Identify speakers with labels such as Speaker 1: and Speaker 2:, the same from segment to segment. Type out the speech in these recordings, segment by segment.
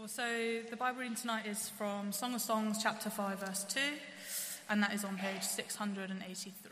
Speaker 1: Well, so the Bible reading tonight is from Song of Songs, chapter 5, verse 2, and that is on page 683.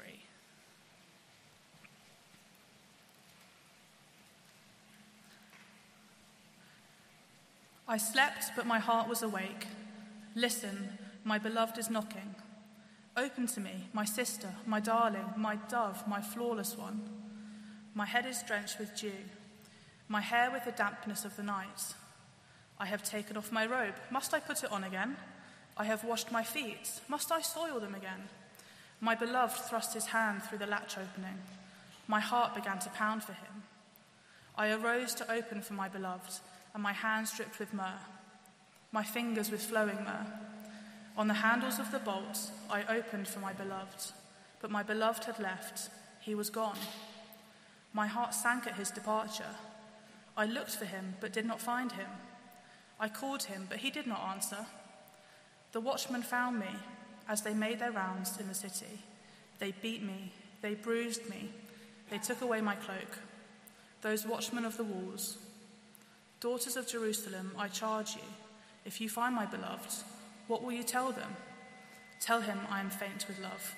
Speaker 1: I slept, but my heart was awake. Listen, my beloved is knocking. Open to me, my sister, my darling, my dove, my flawless one. My head is drenched with dew, my hair with the dampness of the night. I have taken off my robe. Must I put it on again? I have washed my feet. Must I soil them again? My beloved thrust his hand through the latch opening. My heart began to pound for him. I arose to open for my beloved, and my hands dripped with myrrh, my fingers with flowing myrrh. On the handles of the bolts I opened for my beloved, but my beloved had left. He was gone. My heart sank at his departure. I looked for him, but did not find him. I called him, but he did not answer. The watchmen found me as they made their rounds in the city. They beat me, they bruised me, they took away my cloak. Those watchmen of the walls. Daughters of Jerusalem, I charge you, if you find my beloved, what will you tell them? Tell him I am faint with love.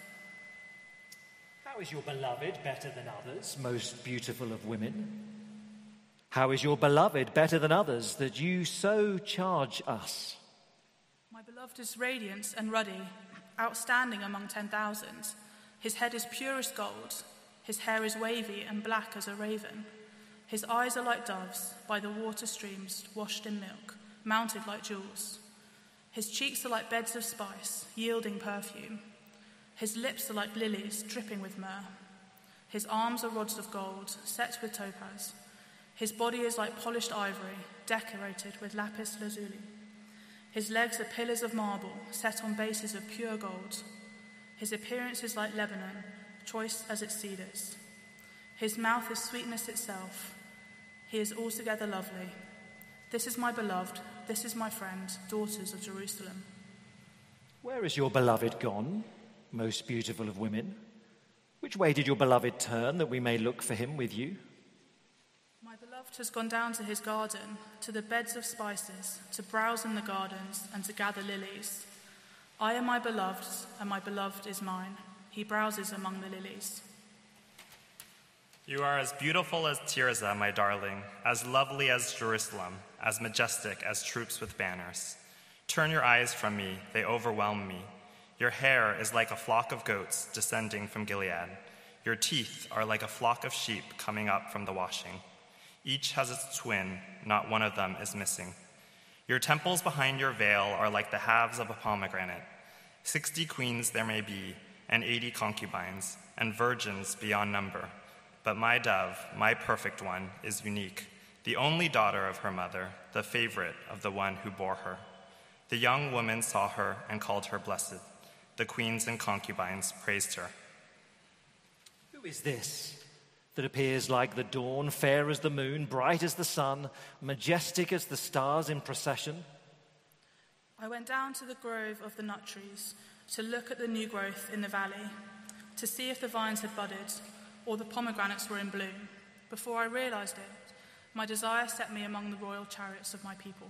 Speaker 2: How is your beloved better than others, most beautiful of women? How is your beloved better than others, that you so charge us?
Speaker 1: My beloved is radiant and ruddy, outstanding among 10,000. His head is purest gold. His hair is wavy and black as a raven. His eyes are like doves by the water streams washed in milk, mounted like jewels. His cheeks are like beds of spice, yielding perfume. His lips are like lilies, dripping with myrrh. His arms are rods of gold, set with topaz. His body is like polished ivory, decorated with lapis lazuli. His legs are pillars of marble, set on bases of pure gold. His appearance is like Lebanon, choice as its cedars. His mouth is sweetness itself. He is altogether lovely. This is my beloved, this is my friend, daughters of Jerusalem.
Speaker 2: Where is your beloved gone, most beautiful of women? Which way did your beloved turn, that we may look for him with you?
Speaker 1: My beloved has gone down to his garden, to the beds of spices, to browse in the gardens and to gather lilies. I am my beloved's, and my beloved is mine. He browses among the lilies.
Speaker 3: You are as beautiful as Tirzah, my darling, as lovely as Jerusalem, as majestic as troops with banners. Turn your eyes from me, they overwhelm me. Your hair is like a flock of goats descending from Gilead. Your teeth are like a flock of sheep coming up from the washing. Each has its twin, not one of them is missing. Your temples behind your veil are like the halves of a pomegranate. 60 queens there may be, and 80 concubines, and virgins beyond number. But my dove, my perfect one, is unique, the only daughter of her mother, the favorite of the one who bore her. The young woman saw her and called her blessed. The queens and concubines praised her.
Speaker 2: Who is this that appears like the dawn, fair as the moon, bright as the sun, majestic as the stars in procession?
Speaker 1: I went down to the grove of the nut trees to look at the new growth in the valley, to see if the vines had budded or the pomegranates were in bloom. Before I realized it, my desire set me among the royal chariots of my people.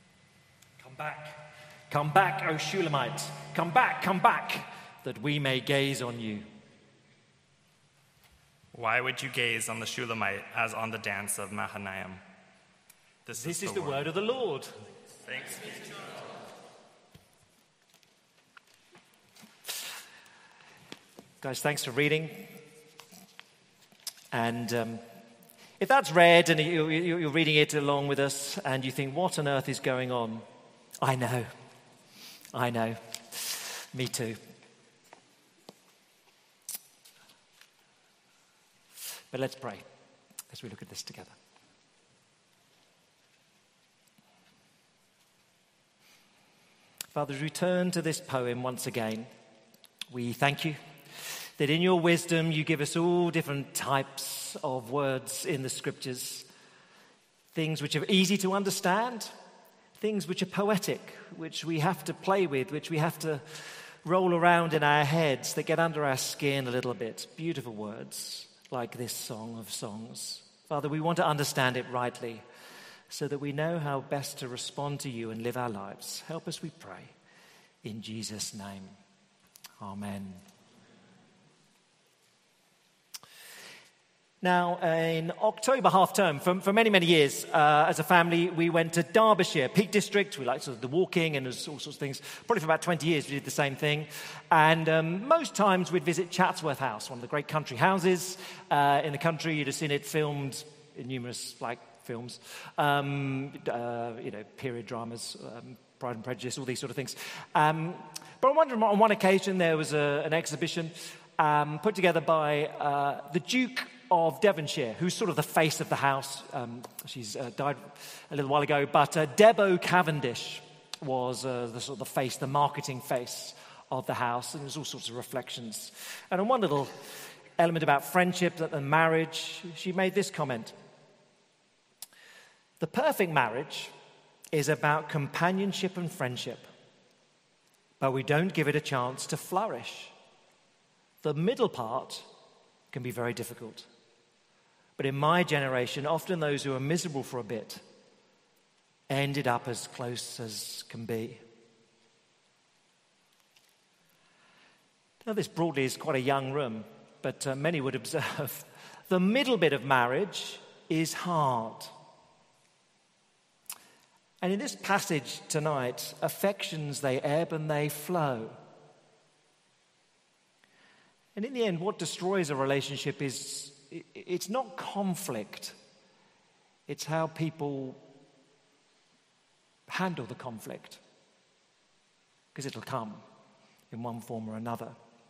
Speaker 2: Come back, O Shulamite, come back, that we may gaze on you.
Speaker 3: Why would you gaze on the Shulamite as on the dance of Mahanaim? This is the word
Speaker 2: of the Lord.
Speaker 3: Thanks be to God.
Speaker 2: Guys, thanks for reading. And if that's read and you're reading it along with us and you think, what on earth is going on? I know. Me too. But let's pray as we look at this together. Father, as we turn to this poem once again, we thank you that in your wisdom you give us all different types of words in the scriptures, things which are easy to understand, things which are poetic, which we have to play with, which we have to roll around in our heads, that get under our skin a little bit. Beautiful words like this Song of Songs. Father, we want to understand it rightly so that we know how best to respond to you and live our lives. Help us, we pray. In Jesus' name, amen. Now, in October half term, for many, many years, as a family, we went to Derbyshire, Peak District. We liked sort of the walking and all sorts of things. Probably for about 20 years we did the same thing. And most times we'd visit Chatsworth House, one of the great country houses in the country. You'd have seen it filmed in numerous, films, period dramas, Pride and Prejudice, all these sort of things. But on one occasion there was an exhibition put together by the Duke of Devonshire, who's sort of the face of the house. She's died a little while ago, but Debo Cavendish was the sort of the face, the marketing face of the house, and there's all sorts of reflections. And on one little element about friendship and marriage, she made this comment: "The perfect marriage is about companionship and friendship, but we don't give it a chance to flourish. The middle part can be very difficult. But in my generation, often those who are miserable for a bit ended up as close as can be." Now, this broadly is quite a young room, but many would observe the middle bit of marriage is hard. And in this passage tonight, affections, they ebb and they flow. And in the end, what destroys a relationship it's not conflict. It's how people handle the conflict. Because it'll come in one form or another.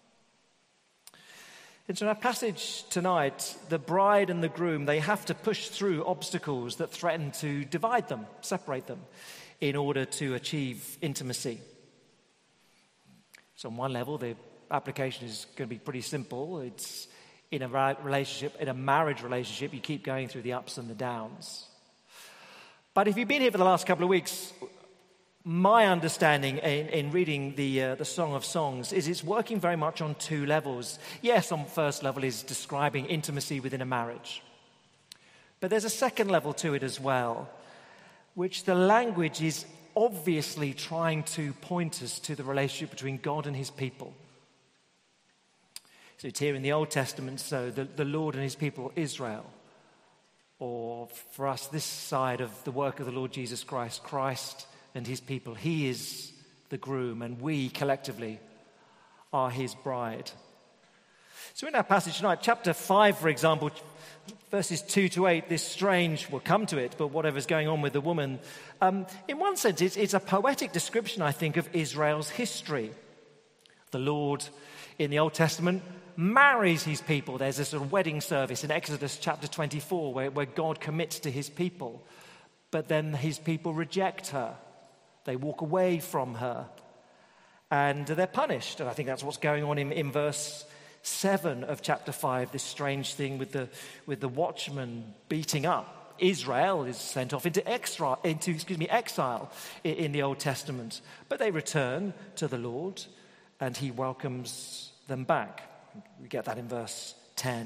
Speaker 2: And so in our passage tonight, the bride and the groom, they have to push through obstacles that threaten to divide them, separate them, in order to achieve intimacy. So on one level, the application is going to be pretty simple. It's in a relationship, in a marriage relationship, you keep going through the ups and the downs. But if you've been here for the last couple of weeks, my understanding in reading the Song of Songs is it's working very much on two levels. Yes, on first level is describing intimacy within a marriage. But there's a second level to it as well, which the language is obviously trying to point us to the relationship between God and his people. So it's here in the Old Testament, so the Lord and his people, Israel. Or for us, this side of the work of the Lord Jesus Christ, Christ and his people. He is the groom, and we collectively are his bride. So in our passage tonight, chapter 5, for example, verses 2 to 8, this strange, we'll come to it, but whatever's going on with the woman, in one sense, it's a poetic description, I think, of Israel's history. The Lord in the Old Testament marries his people. There's a sort of wedding service in Exodus chapter 24 where God commits to his people. But then his people reject her. They walk away from her. And they're punished. And I think that's what's going on in verse 7 of chapter 5, this strange thing with the watchman beating up. Israel is sent off into exile in the Old Testament. But they return to the Lord and he welcomes them back. We get that in verse 10.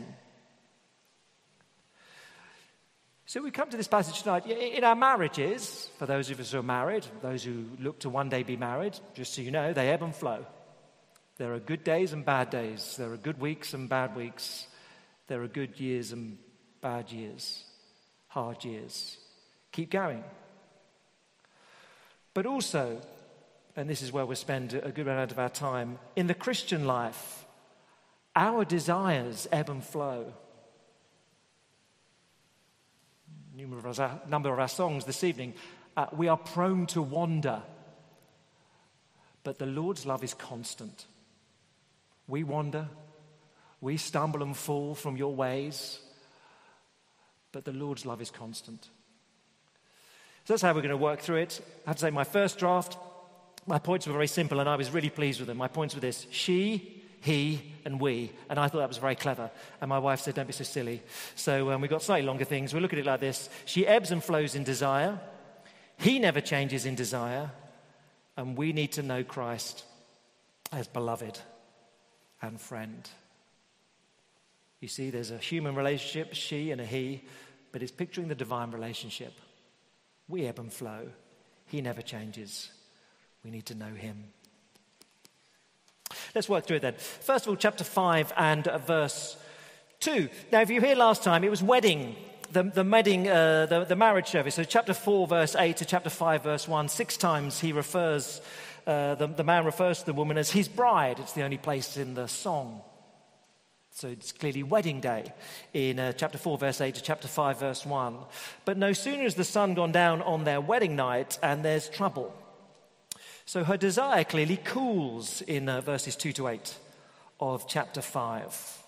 Speaker 2: So we come to this passage tonight. In our marriages, for those of us who are married, those who look to one day be married, just so you know, they ebb and flow. There are good days and bad days. There are good weeks and bad weeks. There are good years and bad years, hard years. Keep going. But also, and this is where we spend a good amount of our time, in the Christian life, our desires ebb and flow. Number of our songs this evening, we are prone to wander. But the Lord's love is constant. We wander, we stumble and fall from your ways, but the Lord's love is constant. So that's how we're going to work through it. I have to say, my first draft, my points were very simple, and I was really pleased with them. My points were this: she, he, and we. And I thought that was very clever. And my wife said, don't be so silly. So we got slightly longer things. We'll look at it like this. She ebbs and flows in desire. He never changes in desire. And we need to know Christ as beloved and friend. You see, there's a human relationship, she and a he, but it's picturing the divine relationship. We ebb and flow. He never changes. We need to know him. Let's work through it then. First of all, chapter 5 and verse 2. Now, if you were here last time, it was wedding, the marriage service. So chapter 4, verse 8 to chapter 5, verse 1, 6 times he refers, the man refers to the woman as his bride. It's the only place in the song. So it's clearly wedding day in chapter 4, verse 8 to chapter 5, verse 1. But no sooner has the sun gone down on their wedding night and there's trouble. So her desire clearly cools in verses 2 to 8 of chapter 5.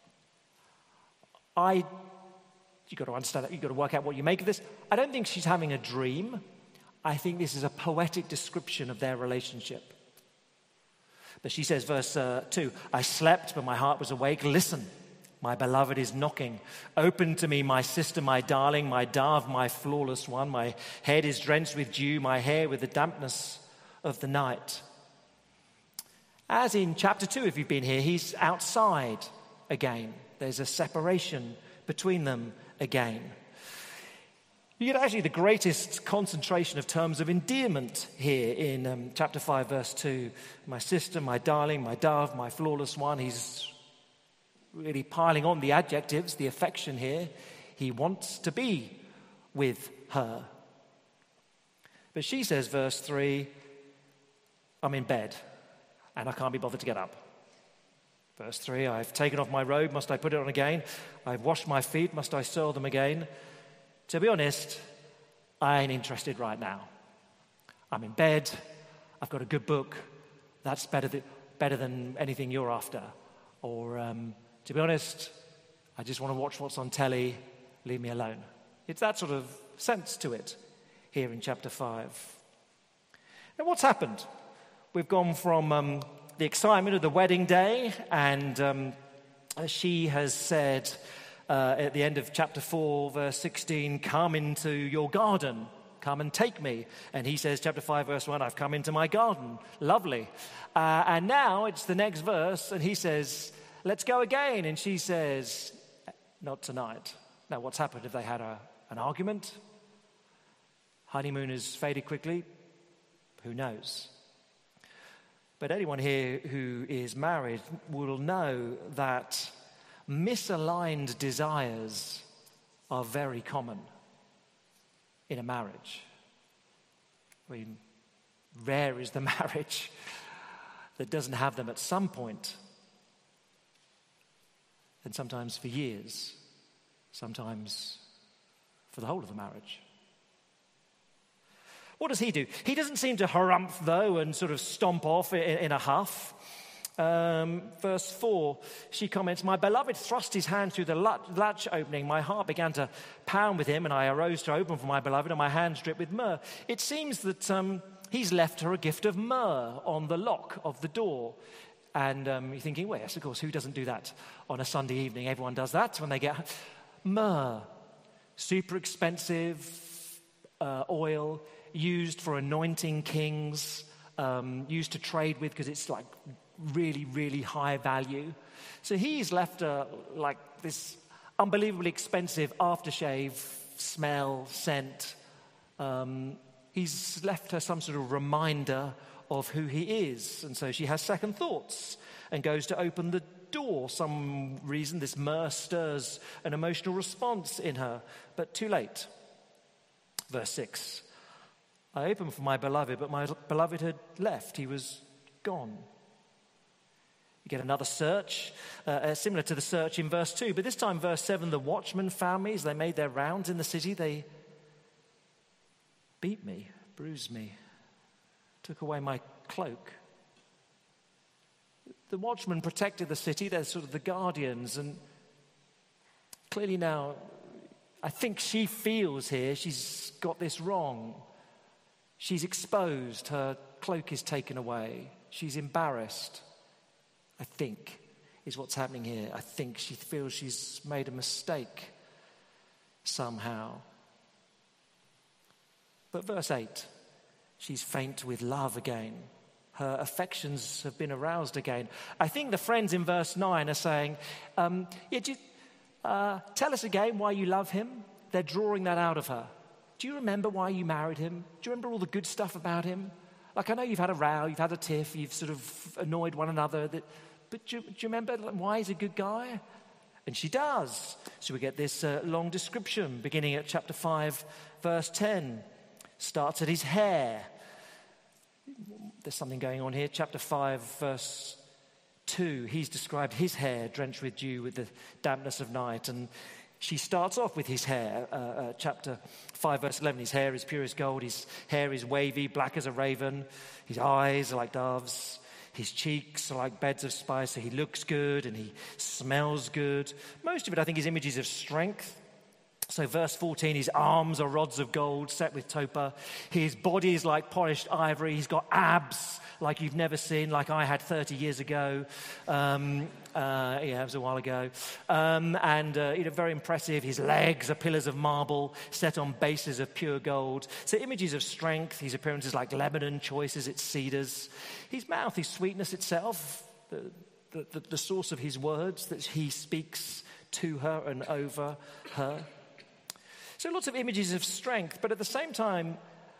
Speaker 2: You've got to understand that. You've got to work out what you make of this. I don't think she's having a dream. I think this is a poetic description of their relationship. But she says, verse 2, I slept, but my heart was awake. Listen, my beloved is knocking. Open to me, my sister, my darling, my dove, my flawless one. My head is drenched with dew, my hair with the dampness of the night. As in chapter 2, if you've been here, he's outside again. There's a separation between them again. You get actually the greatest concentration of terms of endearment here in chapter 5, verse 2. My sister, my darling, my dove, my flawless one. He's really piling on the adjectives, the affection here. He wants to be with her. But she says, verse 3, I'm in bed and I can't be bothered to get up. Verse 3, I've taken off my robe, must I put it on again? I've washed my feet, must I soil them again? To be honest, I ain't interested right now. I'm in bed, I've got a good book, that's better than anything you're after. Or, to be honest, I just want to watch what's on telly, leave me alone. It's that sort of sense to it here in chapter 5. Now, what's happened? We've gone from the excitement of the wedding day, and she has said at the end of chapter 4, verse 16, come into your garden, come and take me. And he says, chapter 5, verse 1, I've come into my garden. Lovely. And now it's the next verse, and he says, let's go again. And she says, not tonight. Now, what's happened? Have they had an argument? Honeymoon has faded quickly? Who knows? But anyone here who is married will know that misaligned desires are very common in a marriage. I mean, rare is the marriage that doesn't have them at some point, and sometimes for years, sometimes for the whole of the marriage. What does he do? He doesn't seem to harumph, though, and sort of stomp off in a huff. Verse 4, she comments, my beloved thrust his hand through the latch opening. My heart began to pound with him, and I arose to open for my beloved, and my hands dripped with myrrh. It seems that he's left her a gift of myrrh on the lock of the door. And you're thinking, well, yes, of course, who doesn't do that on a Sunday evening? Everyone does that when they get myrrh. Super expensive oil, used for anointing kings, used to trade with because it's like really, really high value. So he's left like this unbelievably expensive aftershave smell, scent. He's left her some sort of reminder of who he is. And so she has second thoughts and goes to open the door. Some reason this myrrh stirs an emotional response in her, but too late. Verse 6, I opened for my beloved, but my beloved had left. He was gone. You get another search, similar to the search in verse 2. But this time, verse 7, the watchmen found me as they made their rounds in the city. They beat me, bruised me, took away my cloak. The watchmen protected the city. They're sort of the guardians. And clearly now, I think she feels here she's got this wrong. She's exposed. Her cloak is taken away. She's embarrassed, I think, is what's happening here. I think she feels she's made a mistake somehow. But verse 8, she's faint with love again. Her affections have been aroused again. I think the friends in verse 9 are saying, tell us again why you love him. They're drawing that out of her. Do you remember why you married him? Do you remember all the good stuff about him? Like, I know you've had a row, you've had a tiff, you've sort of annoyed one another, but do you remember why he's a good guy? And she does. So we get this long description beginning at chapter 5, verse 10. Starts at his hair. There's something going on here. Chapter 5, verse 2. He's described his hair drenched with dew with the dampness of night. And she starts off with his hair. Chapter 5, verse 11. His hair is pure as gold. His hair is wavy, black as a raven. His eyes are like doves. His cheeks are like beds of spice. So he looks good and he smells good. Most of it, I think, is images of strength. So verse 14, his arms are rods of gold set with topa. His body is like polished ivory. He's got abs like you've never seen, like I had 30 years ago. Yeah, it was a while ago. Very impressive. His legs are pillars of marble set on bases of pure gold. So images of strength. His appearance is like Lebanon, choice as its cedars. His mouth is sweetness itself, the source of his words that he speaks to her and over her. So lots of images of strength, but at the same time,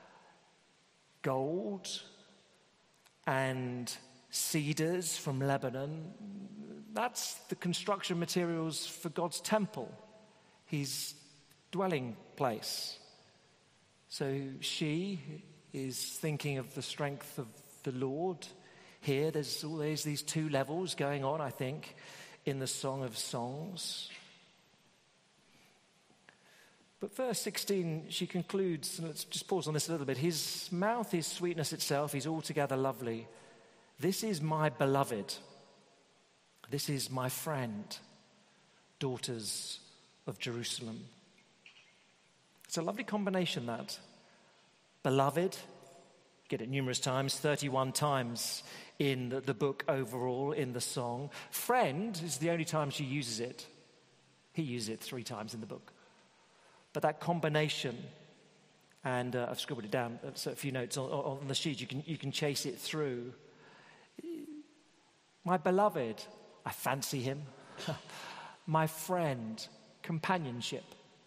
Speaker 2: gold and cedars from Lebanon, that's the construction materials for God's temple, his dwelling place. So she is thinking of the strength of the Lord. Here, there's always these two levels going on, I think, in the Song of Songs. But verse 16, she concludes, and let's just pause on this a little bit. His mouth is sweetness itself. He's altogether lovely. This is my beloved. This is my friend, daughters of Jerusalem. It's a lovely combination, that. Beloved, get it numerous times, 31 times in the book overall, in the song. Friend is the only time she uses it. He uses it 3 times in the book. But that combination, and I've scribbled it down, so a few notes on the sheet, you can chase it through. My beloved, I fancy him. My friend, companionship.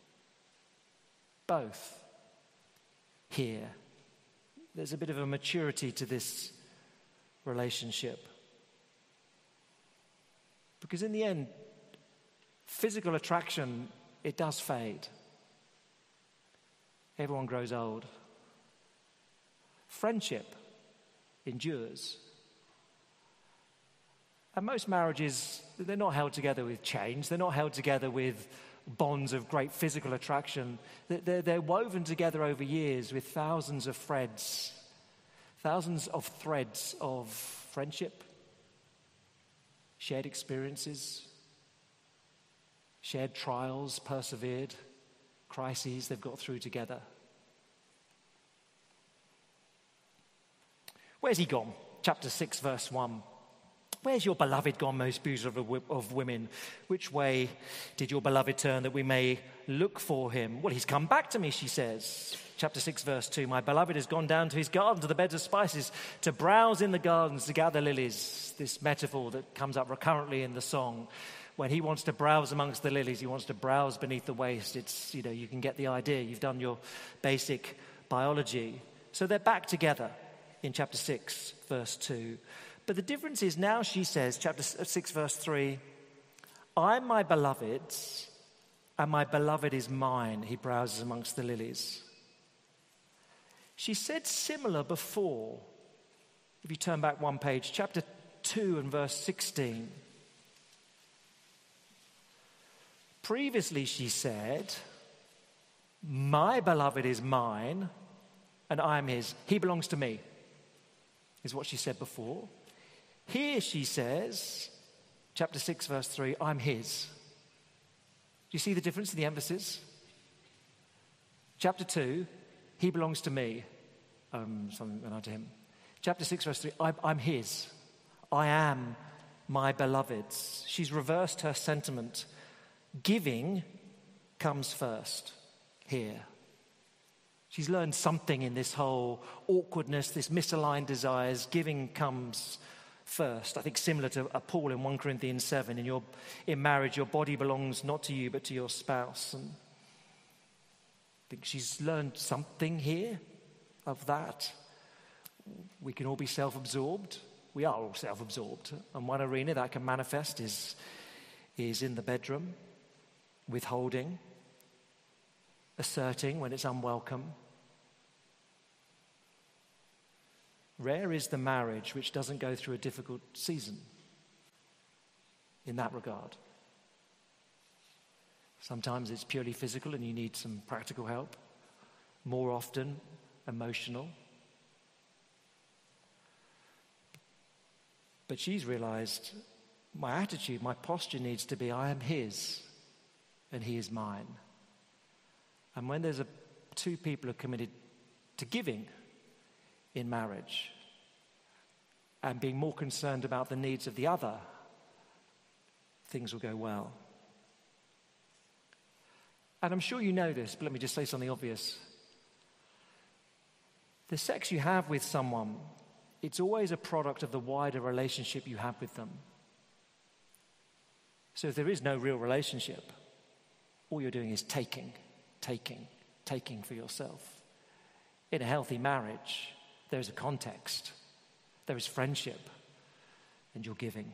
Speaker 2: Both here. There's a bit of a maturity to this relationship. Because in the end, physical attraction, it does fade. Everyone grows old. Friendship endures. And most marriages, they're not held together with chains. They're not held together with bonds of great physical attraction. They're woven together over years with thousands of threads of friendship, shared experiences, shared trials, persevered, crises they've got through together. Where's he gone? Chapter 6, verse 1. Where's your beloved gone, most beautiful of women? Which way did your beloved turn that we may look for him? Well, he's come back to me, she says. Chapter 6, verse 2. My beloved has gone down to his garden, to the beds of spices, to browse in the gardens, to gather lilies. This metaphor that comes up recurrently in the song. When he wants to browse amongst the lilies, he wants to browse beneath the waist. It's, you can get the idea. You've done your basic biology. So they're back together in chapter 6, verse 2. But the difference is now she says, chapter 6, verse 3, I'm my beloved's, and my beloved is mine. He browses amongst the lilies. She said similar before. If you turn back one page, chapter 2 and verse 16. Previously, she said, my beloved is mine, and I am his. He belongs to me, is what she said before. Here she says, chapter 6, verse 3, I'm his. Do you see the difference in the emphasis? Chapter 2, he belongs to me. Something went on to him. Chapter 6, verse 3, I'm his. I am my beloved's. She's reversed her sentiment. Giving comes first here. She's learned something in this whole awkwardness, this misaligned desires. Giving comes first. I think similar to Paul in 1 Corinthians 7. In marriage, your body belongs not to you but to your spouse. And think she's learned something here of that. We can all be self-absorbed. We are all self-absorbed. And one arena that can manifest is in the bedroom, withholding, asserting when it's unwelcome. Rare is the marriage which doesn't go through a difficult season in that regard. Sometimes it's purely physical and you need some practical help. More often, emotional. But she's realized my attitude, my posture needs to be, I am his and he is mine. And when there's two people are committed to giving in marriage and being more concerned about the needs of the other, things will go well. And I'm sure you know this, but let me just say something obvious. The sex you have with someone, it's always a product of the wider relationship you have with them. So if there is no real relationship, all you're doing is taking for yourself. In a healthy marriage, there is a context, there is friendship, and you're giving.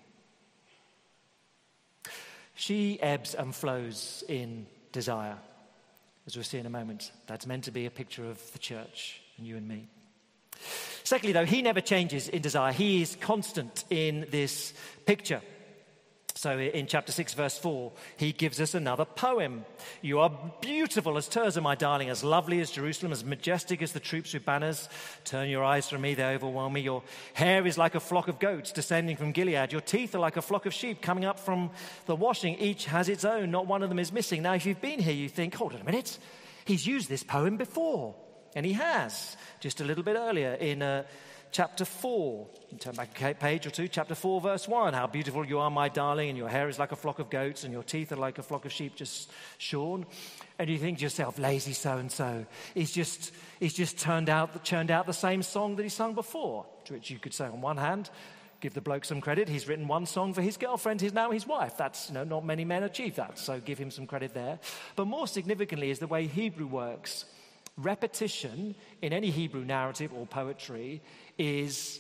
Speaker 2: She ebbs and flows in desire, as we'll see in a moment. That's meant to be a picture of the church and you and me. Secondly, though, he never changes in desire. He is constant in this picture. So in chapter 6, verse 4, he gives us another poem. You are beautiful as Tirzah, my darling, as lovely as Jerusalem, as majestic as the troops with banners. Turn your eyes from me, they overwhelm me. Your hair is like a flock of goats descending from Gilead. Your teeth are like a flock of sheep coming up from the washing. Each has its own, not one of them is missing. Now, if you've been here, you think, hold on a minute, he's used this poem before. And he has, just a little bit earlier in chapter 4. You turn back a page or two, chapter 4, verse 1. How beautiful you are, my darling, and your hair is like a flock of goats, and your teeth are like a flock of sheep just shorn. And you think to yourself, lazy so-and-so. He's just churned out the same song that he sung before. To which you could say, on one hand, give the bloke some credit. He's written one song for his girlfriend, he's now his wife. That's, not many men achieve that, so give him some credit there. But more significantly is the way Hebrew works. Repetition in any Hebrew narrative or poetry is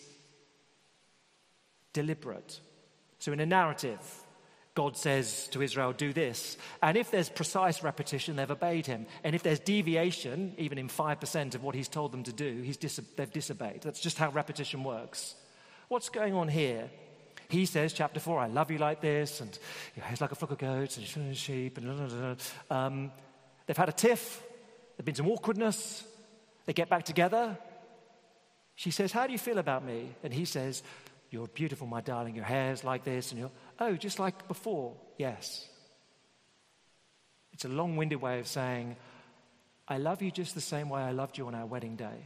Speaker 2: deliberate. So in a narrative, God says to Israel, do this. And if there's precise repetition, they've obeyed him. And if there's deviation, even in 5% of what he's told them to do, they've disobeyed. That's just how repetition works. What's going on here? He says, chapter 4, I love you like this, and your hair's like a flock of goats, and sheep, and they've had a tiff. There's been some awkwardness. They get back together. She says, how do you feel about me? And he says, you're beautiful, my darling. Your hair's like this. And oh, just like before. Yes. It's a long-winded way of saying, I love you just the same way I loved you on our wedding day.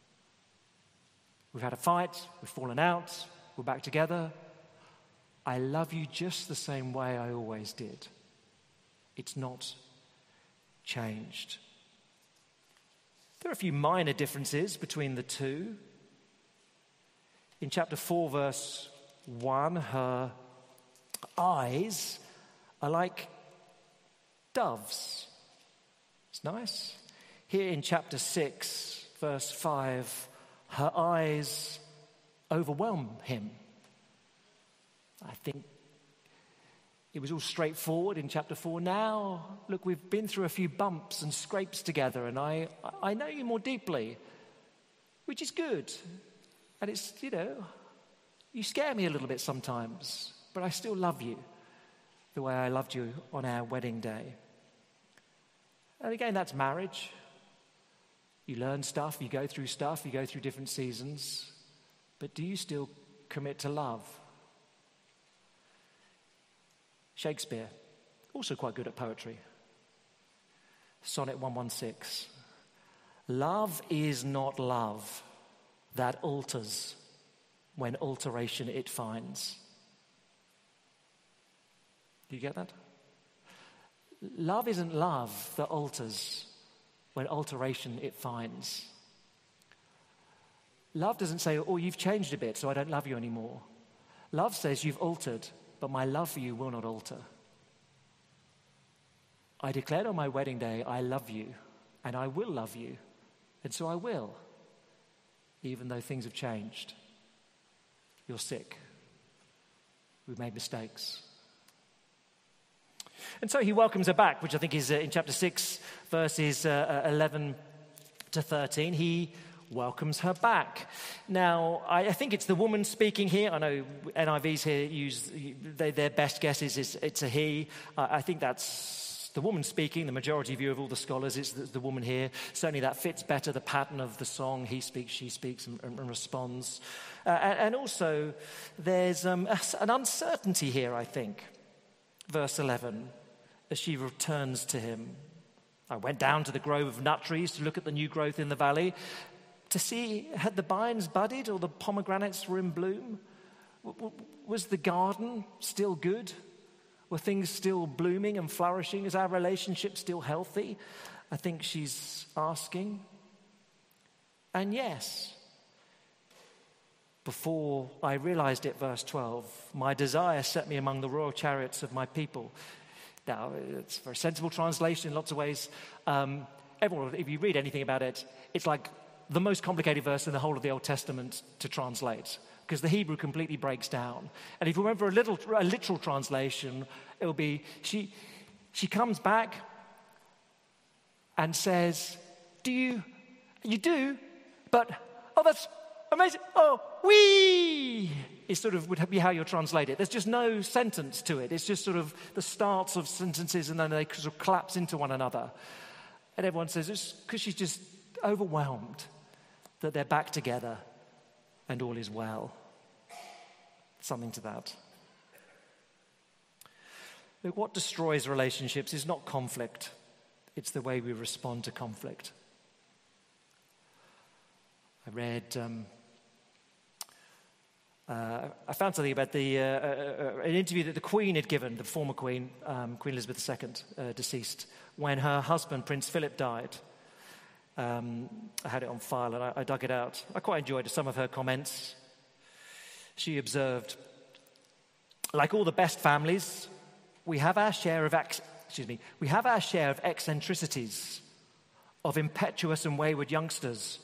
Speaker 2: We've had a fight. We've fallen out. We're back together. I love you just the same way I always did. It's not changed. There are a few minor differences between the two. In chapter 4, verse 1, her eyes are like doves. It's nice. Here in chapter 6, verse 5, her eyes overwhelm him. I think it was all straightforward in chapter 4. Now, look, we've been through a few bumps and scrapes together, and I know you more deeply, which is good. And it's, you scare me a little bit sometimes, but I still love you the way I loved you on our wedding day. And again, that's marriage. You learn stuff, you go through different seasons, but do you still commit to love? Shakespeare, also quite good at poetry. Sonnet 116. Love is not love that alters when alteration it finds. Do you get that? Love isn't love that alters when alteration it finds. Love doesn't say, oh, you've changed a bit, so I don't love you anymore. Love says you've altered, but my love for you will not alter. I declared on my wedding day, I love you, and I will love you, and so I will, even though things have changed. You're sick. We've made mistakes. And so he welcomes her back, which I think is in chapter 6, verses 11 to 13. He welcomes her back. Now, I think it's the woman speaking here. I know NIVs here use their best guess is it's a he. I think that's the woman speaking. The majority view of all the scholars is the woman here. Certainly that fits better the pattern of the song. He speaks, she speaks, and responds. And also, there's an uncertainty here, I think. Verse 11, as she returns to him. I went down to the grove of nut trees to look at the new growth in the valley, to see had the vines budded or the pomegranates were in bloom. Was the garden still good? Were things still blooming and flourishing? Is our relationship still healthy? I think she's asking. And yes, before I realized it, verse 12, my desire set me among the royal chariots of my people. Now, it's a very sensible translation in lots of ways. Everyone, if you read anything about it, it's like the most complicated verse in the whole of the Old Testament to translate, because the Hebrew completely breaks down. And if you remember a literal translation, it will be, she comes back and says, you do, but, oh, that's amazing, oh, wee! It sort of would be how you translate it. There's just no sentence to it. It's just sort of the starts of sentences and then they sort of collapse into one another. And everyone says it's because she's just overwhelmed that they're back together and all is well. Something to that. Look, what destroys relationships is not conflict. It's the way we respond to conflict. I read... I found something about an interview that the Queen had given, the former Queen, Queen Elizabeth II, deceased, when her husband, Prince Philip, died. I had it on file and I dug it out. I quite enjoyed some of her comments. She observed, like all the best families, we have our share of eccentricities, of impetuous and wayward youngsters,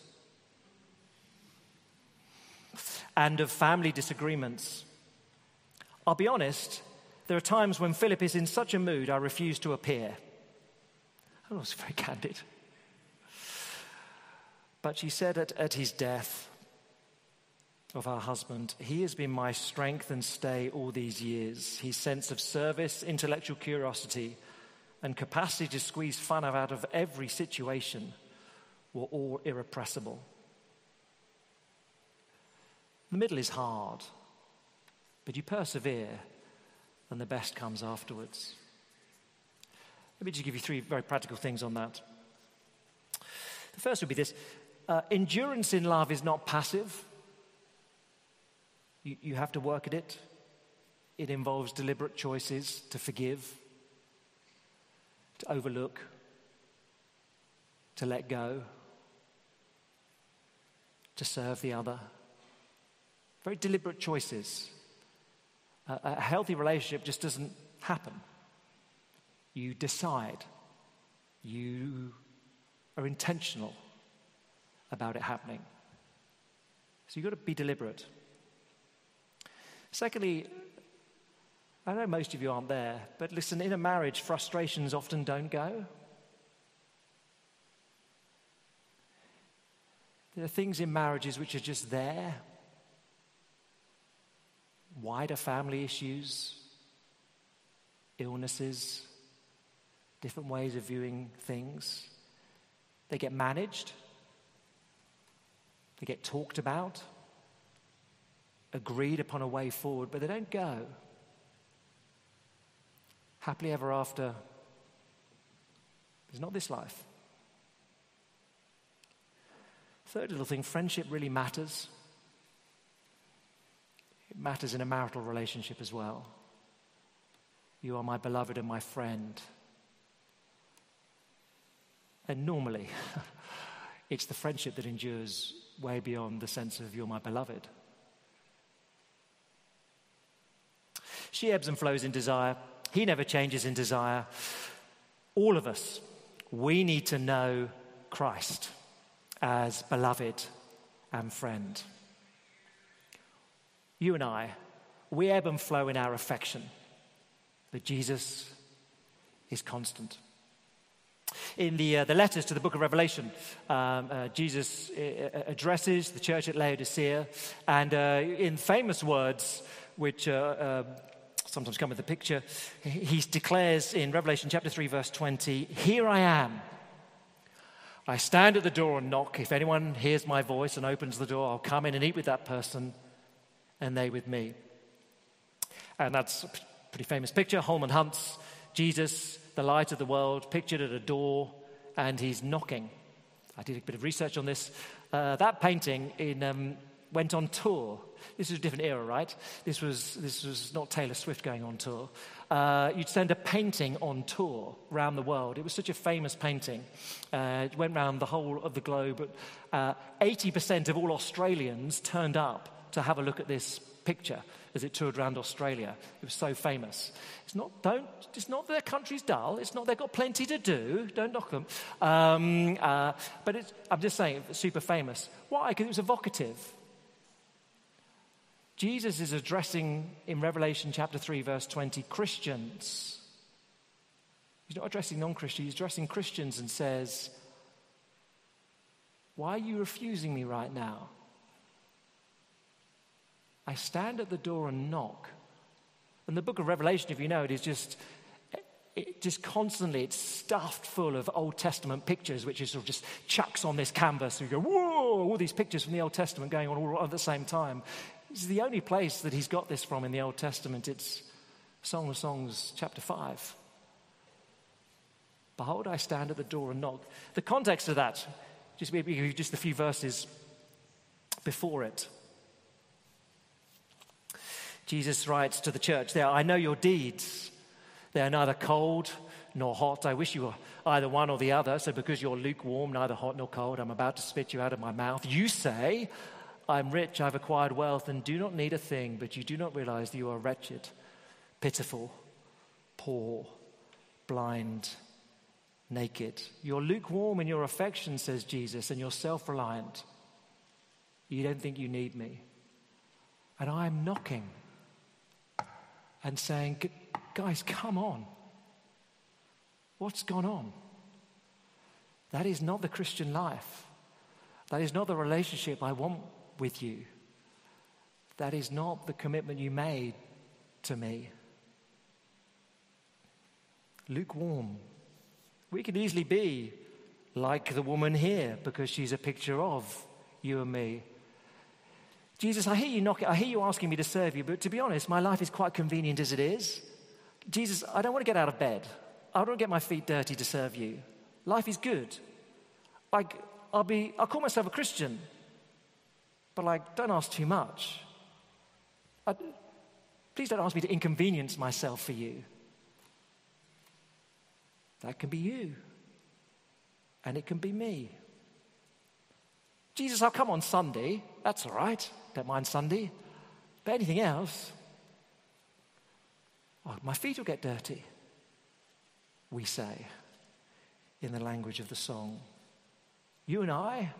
Speaker 2: and of family disagreements. I'll be honest, there are times when Philip is in such a mood I refuse to appear. I was very candid. But she said at his death of her husband, he has been my strength and stay all these years. His sense of service, intellectual curiosity, and capacity to squeeze fun out of every situation were all irrepressible. The middle is hard, but you persevere, and the best comes afterwards. Let me just give you 3 very practical things on that. The first would be this. Endurance in love is not passive. You have to work at it. It involves deliberate choices to forgive, to overlook, to let go, to serve the other. Very deliberate choices. A healthy relationship just doesn't happen. You decide. You are intentional about it happening. So you've got to be deliberate. Secondly, I know most of you aren't there, but listen, in a marriage, frustrations often don't go. There are things in marriages which are just there. Wider family issues, illnesses, different ways of viewing things. They get managed. They get talked about, agreed upon a way forward, but they don't go. Happily ever after is not this life. Third little thing, friendship really matters. It matters in a marital relationship as well. You are my beloved and my friend. And normally, it's the friendship that endures way beyond the sense of you're my beloved. She ebbs and flows in desire. He never changes in desire. All of us, we need to know Christ as beloved and friend. You and I, we ebb and flow in our affection, but Jesus is constant. In the letters to the book of Revelation, Jesus addresses the church at Laodicea, and in famous words, which sometimes come with the picture, he declares in Revelation chapter 3, verse 20, "Here I am. I stand at the door and knock. If anyone hears my voice and opens the door, I'll come in and eat with that person, and they with me." And that's a pretty famous picture. Holman Hunt's Jesus, the light of the world, pictured at a door, and he's knocking. I did a bit of research on this. That painting went on tour. This was a different era, right? This was not Taylor Swift going on tour. You'd send a painting on tour around the world. It was such a famous painting. It went around the whole of the globe. 80% of all Australians turned up to have a look at this picture as it toured around Australia. It was so famous. It's not that their country's dull. It's not they've got plenty to do. Don't knock them. But I'm just saying, it's super famous. Why? Because it was evocative. Jesus is addressing, in Revelation chapter 3, verse 20, Christians. He's not addressing non-Christians. He's addressing Christians and says, "Why are you refusing me right now? I stand at the door and knock." And the book of Revelation, if you know it, is just constantly, it's stuffed full of Old Testament pictures, which is sort of just chucks on this canvas. And you go, whoa, all these pictures from the Old Testament going on all at the same time. This is the only place that he's got this from in the Old Testament. It's Song of Songs, chapter 5. "Behold, I stand at the door and knock." The context of that, just a few verses before it. Jesus writes to the church there, "I know your deeds. They are neither cold nor hot. I wish you were either one or the other. So because you're lukewarm, neither hot nor cold, I'm about to spit you out of my mouth. You say, 'I'm rich, I've acquired wealth and do not need a thing,' but you do not realize that you are wretched, pitiful, poor, blind, naked. You're lukewarm in your affection," says Jesus, "and you're self-reliant. You don't think you need me. And I'm knocking and saying, 'Guys, come on. What's gone on?' That is not the Christian life. That is not the relationship I want with you. That is not the commitment you made to me." Lukewarm. We could easily be like the woman here because she's a picture of you and me. "Jesus, I hear you knocking. I hear you asking me to serve you, but to be honest, my life is quite convenient as it is. Jesus, I don't want to get out of bed. I don't want to get my feet dirty to serve you. Life is good. I'll call myself a Christian, but don't ask too much. Please don't ask me to inconvenience myself for you." That can be you, and it can be me. "Jesus, I'll come on Sunday. That's all right. Don't mind Sunday. But anything else, my feet will get dirty," we say in the language of the song. You and I,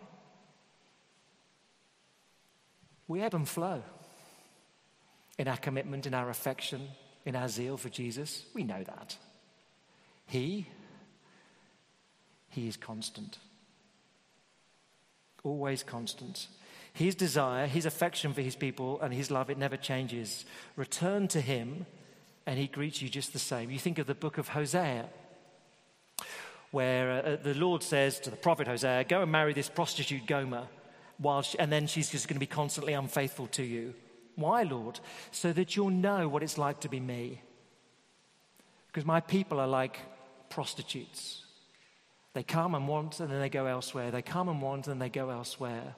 Speaker 2: we ebb and flow in our commitment, in our affection, in our zeal for Jesus. We know that. He is constant. Always constant. His desire, his affection for his people, and his love, it never changes. Return to him, and he greets you just the same. You think of the book of Hosea, where the Lord says to the prophet Hosea, "Go and marry this prostitute Gomer, and then she's just going to be constantly unfaithful to you." Why, Lord? "So that you'll know what it's like to be me. Because my people are like prostitutes. They come and want, and then they go elsewhere. They come and want, and they go elsewhere.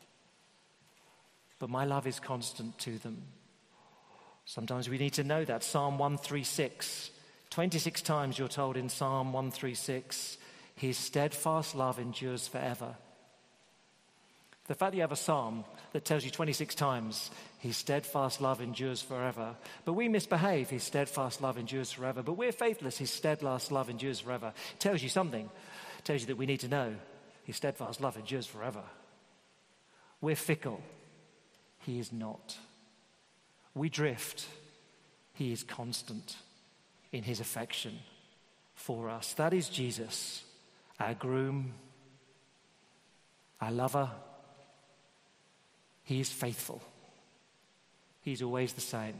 Speaker 2: But my love is constant to them." Sometimes we need to know that. Psalm 136. 26 times you're told in Psalm 136, "His steadfast love endures forever." The fact that you have a psalm that tells you 26 times, "His steadfast love endures forever." But we misbehave, "His steadfast love endures forever." But we're faithless, "His steadfast love endures forever." It tells you something. It tells you that we need to know His steadfast love endures forever. We're fickle. He is not. We drift. He is constant in his affection for us. That is Jesus, our groom, our lover. He is faithful. He's always the same.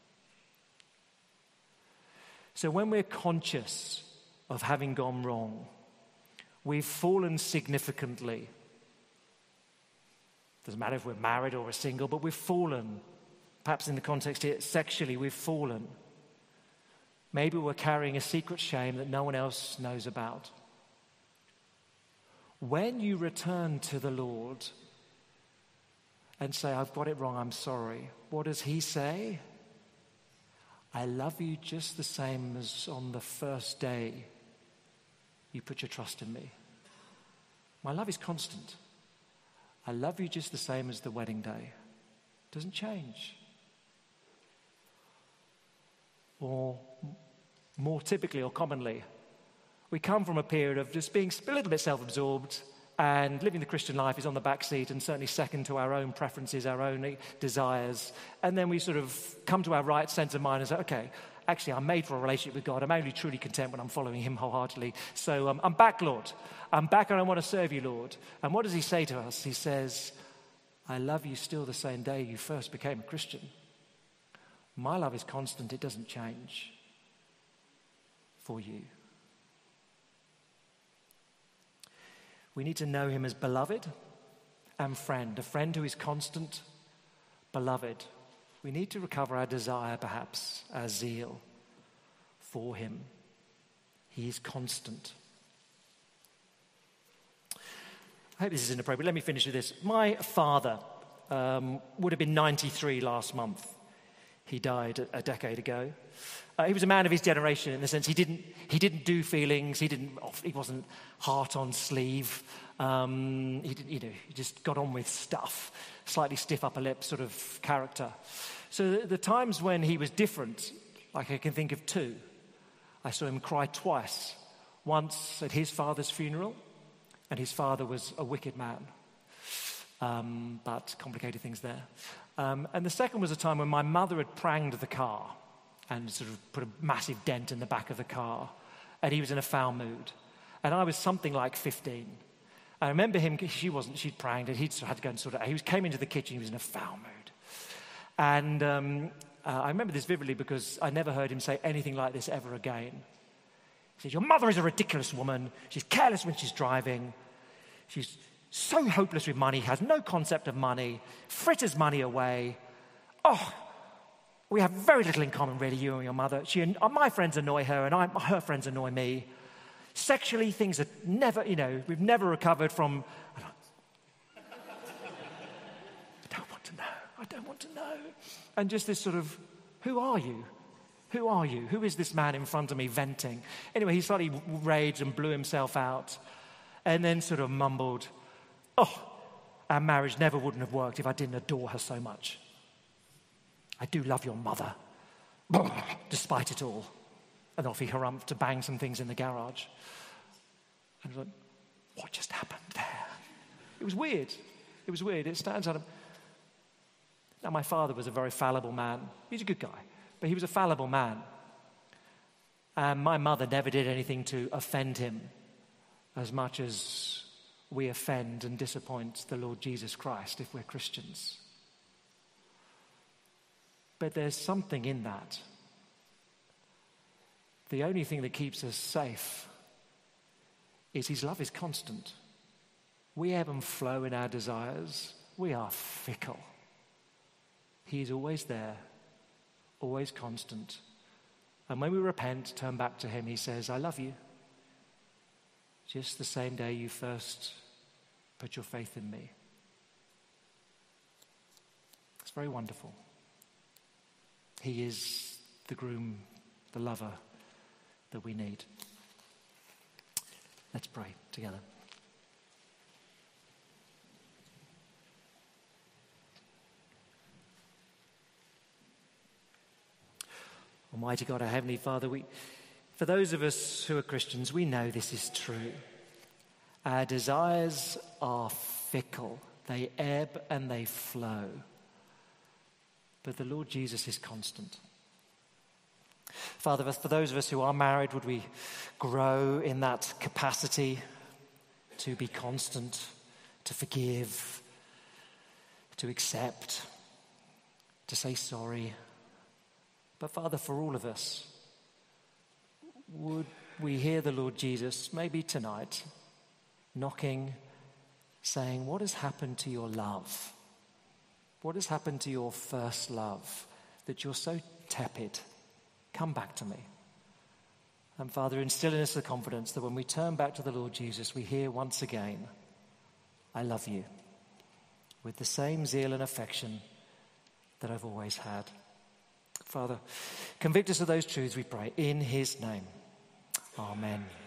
Speaker 2: So when we're conscious of having gone wrong, we've fallen significantly. Doesn't matter if we're married or we're single, but we've fallen. Perhaps in the context here, sexually, we've fallen. Maybe we're carrying a secret shame that no one else knows about. When you return to the Lord and say, I've got it wrong, I'm sorry, what does he say? I love you just the same as on the first day you put your trust in me. My love is constant. I love you just the same as the wedding day. It doesn't change. Or more typically or commonly, we come from a period of just being a little bit self-absorbed, and living the Christian life is on the back seat and certainly second to our own preferences, our own desires. And then we sort of come to our right sense of mind and say, okay, actually I'm made for a relationship with God. I'm only truly content when I'm following him wholeheartedly. So I'm back, Lord. I'm back and I want to serve you, Lord. And what does he say to us? He says, I love you still the same day you first became a Christian. My love is constant. It doesn't change for you. We need to know him as beloved and friend, a friend who is constant, beloved. We need to recover our desire, perhaps, our zeal for him. He is constant. I hope this is inappropriate. Let me finish with this. My father would have been 93 last month. He died a decade ago. He was a man of his generation in the sense he didn't do feelings. He wasn't heart on sleeve. He just got on with stuff. Slightly stiff upper lip sort of character. So the times when he was different, like I can think of two. I saw him cry twice. Once at his father's funeral, and his father was a wicked man. But complicated things there. And the second was a time when my mother had pranged the car and sort of put a massive dent in the back of the car. And he was in a foul mood. And I was something like 15. I remember him, she'd pranged it, he'd had to go and sort it out. He came into the kitchen, he was in a foul mood. And I remember this vividly because I never heard him say anything like this ever again. He said, your mother is a ridiculous woman. She's careless when she's driving. She's so hopeless with money, has no concept of money, fritters money away. Oh, we have very little in common, really, you and your mother. My friends annoy her, and her friends annoy me. Sexually, things are never, we've never recovered from. I don't want to know. And just this sort of, who are you? Who are you? Who is this man in front of me venting? Anyway, he slightly raged and blew himself out, and then sort of mumbled, oh, our marriage never wouldn't have worked if I didn't adore her so much. I do love your mother, despite it all. And off he harumphed to bang some things in the garage. And I was like, what just happened there? It was weird. It stands out. Now, my father was a very fallible man. He's a good guy, but he was a fallible man. And my mother never did anything to offend him as much as we offend and disappoint the Lord Jesus Christ if we're Christians. But there's something in that. The only thing that keeps us safe is his love is constant. We ebb and flow in our desires. We are fickle. He is always there, always constant. And when we repent, turn back to him, he says, I love you. Just the same day you first put your faith in me. It's very wonderful. He is the groom, the lover that we need. Let's pray together. Almighty God, our Heavenly Father, for those of us who are Christians, we know this is true. Our desires are fickle. They ebb and they flow. But the Lord Jesus is constant. Father, for those of us who are married, would we grow in that capacity to be constant, to forgive, to accept, to say sorry. But Father, for all of us, would we hear the Lord Jesus, maybe tonight, knocking, saying, what has happened to your love? What has happened to your first love that you're so tepid? Come back to me. And Father, instill in us the confidence that when we turn back to the Lord Jesus, we hear once again, I love you, with the same zeal and affection that I've always had. Father, convict us of those truths, we pray, in his name. Amen.